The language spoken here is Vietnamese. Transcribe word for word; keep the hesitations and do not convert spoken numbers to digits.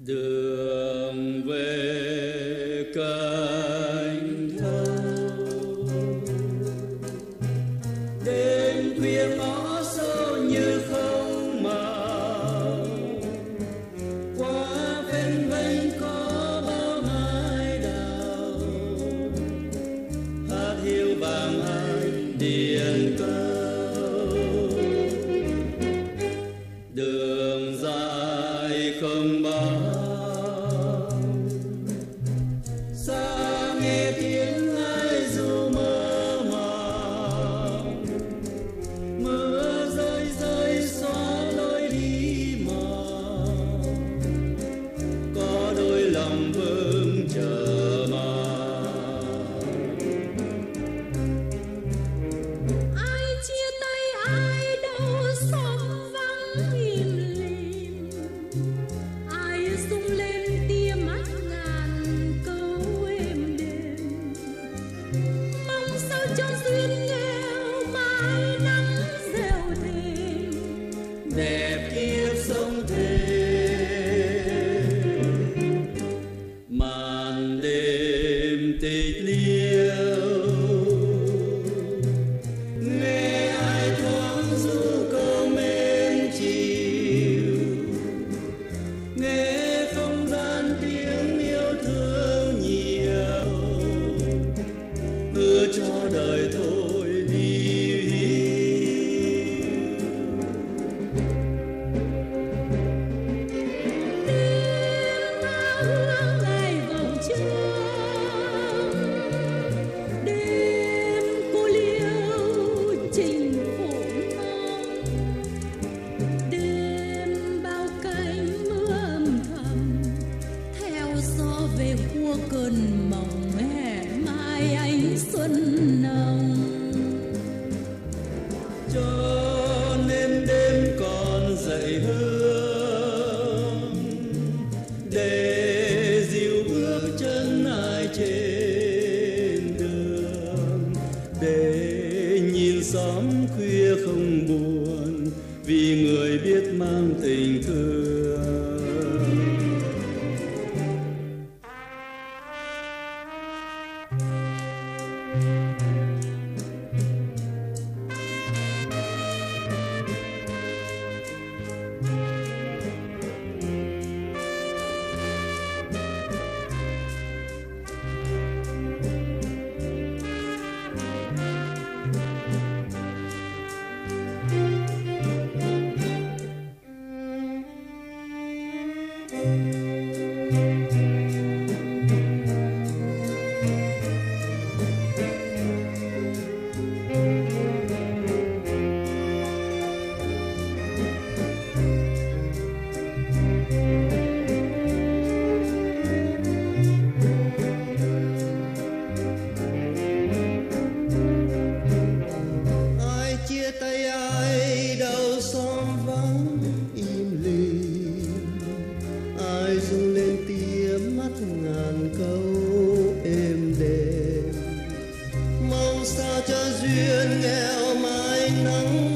Đường về cánh thâu, đêm khuya ngõ sâu như không màu, qua ven vênh có bao mai đào, hát hiu vàng ai điền câu. Đường dài không bao, xa nghe tiếng ai ru mơ màng, mưa rơi rơi xóa lối đi mòn, có đôi lòng vương chờ mong. Ai chia tay ai đâu xóm vắng im lìm, ai rung lên tia mắt ngàn câu êm đềm, mong sao cho duyên nghèo mãi nắng reo thêm, Đẹp kiếp sống thêm. Màn đêm tịch liêu, nghe ai thoáng ru câu mến chiều, nghe không gian tiếng yêu thương nhiều, hứa cho đời thôi đi. đêm tha hương ngày vòng trăng, đêm cô liêu trình phủ non, đêm bao cánh mưa âm thầm theo gió về khua cơn mộng hẹn mai ánh xuân nồng. Cho nên đêm còn dậy hương, để dìu bước chân ai trên đường, để nhìn xóm khuya không buồn vì người biết mang tình thương. Ai chia tay ai đâu xóm vắng im lìm, ai rung lên tia mắt ngàn câu êm đềm, mong sao cho duyên nghèo mãi nắng